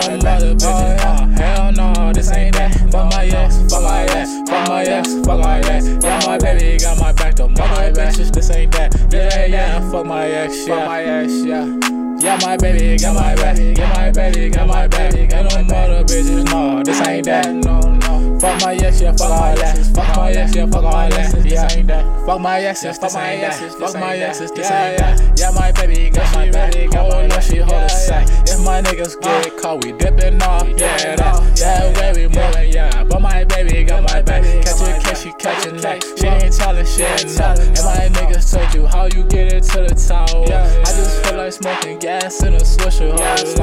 them other bitches, hell no, this ain't that. Fuck my ex, fuck my ex, fuck my ex, fuck my ex. Yeah, my baby got my back, them other bitches, this ain't that. Yeah, fuck my ex, yeah. Fuck my ex, yeah. Yeah, my baby got my back. Yeah, my baby got my back. Ain't no other bitches, no, this ain't that. No. Fuck my ex, yeah, fuck all that. Fuck my ex, yeah, fuck all that. Yeah, ain't that. Fuck my exes, fuck my exes, fuck my exes, this ain't that. Yeah, my baby got my back. Oh no, she hold a sack. If my niggas get caught, we dipping off. Yeah, that way we moving. Yeah, but my baby got my back. Catch a catch, she catching that. She ain't telling shit, no. And my niggas told you how you get it to the top. I just feel like smoking gas in a swisher.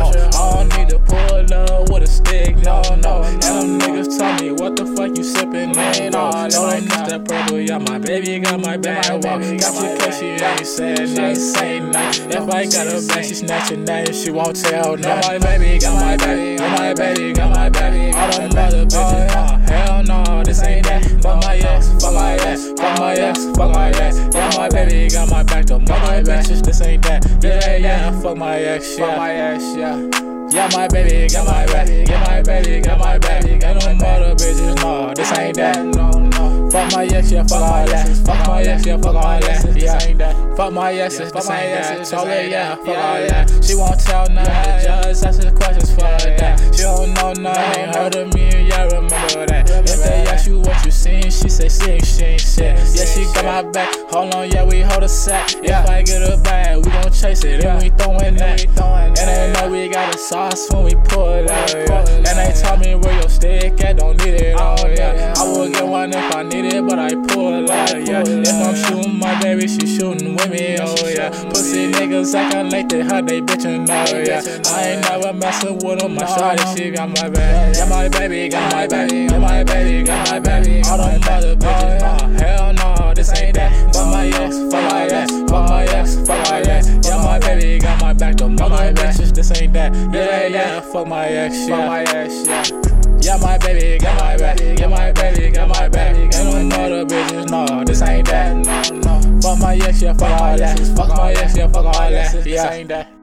I don't need to pull up with a stick, no. And them niggas tell me what the fuck you sippin', man. No, don't miss that purple, yeah, my baby got my back. Got you cause she ain't saying nothing. If I got a back, she snatching that, she won't tell no. My baby got my back, my baby got my back. All them other bitches, hell no, this ain't that. Fuck my ex, fuck my ex, fuck my ex, fuck my ex. Yeah, my baby got my back, them other bitches, this ain't that. Yeah, fuck my ex, yeah. Fuck my ex, yeah. Yeah, my baby got my back. Yeah, my baby got my back. Ain't no other bitches, no, this ain't that. No. Fuck my ex, yeah, fuck all that. Fuck my ex, yeah, fuck all that. Yeah, ain't that. Fuck my exes, this ain't that. Told her, yeah, fuck all that. She won't tell nothing, just asking questions for that. She don't know nothing, ain't heard of me, yeah, remember that. If they ask you what you seen, she say she ain't shit. Yeah, she got my back. Hold on, yeah, we hold a sack. If I get her back, we gon' chase it, and we throwin' that. And they know we got a sauce when we pull it out, yeah. And they tell me where your stick at, don't need it all, yeah. I would get one if I need it, but I pull it out, yeah. If I'm shooting my baby, she shooting with me, oh yeah. Pussy niggas actin' like they heard they bitchin', oh yeah. I ain't never messin' with them, my shawty, she got my back. Yeah, my baby got my back. Yeah, my baby got my back. All them other bitches, hell no, this ain't that. Fuck my ex, fuck my ex, fuck my ex, fuck my ex. Yeah, my baby got my back, them other bitches, this ain't that. Yeah, fuck my ex, yeah. Fuck my ex, yeah. Yeah, my baby got my back. Yeah, my baby got my back. Ain't no other bitches, no, this ain't that. No. Fuck my ex, yeah, fuck all that. Fuck my ex, yeah, fuck all that. Yeah, ain't that.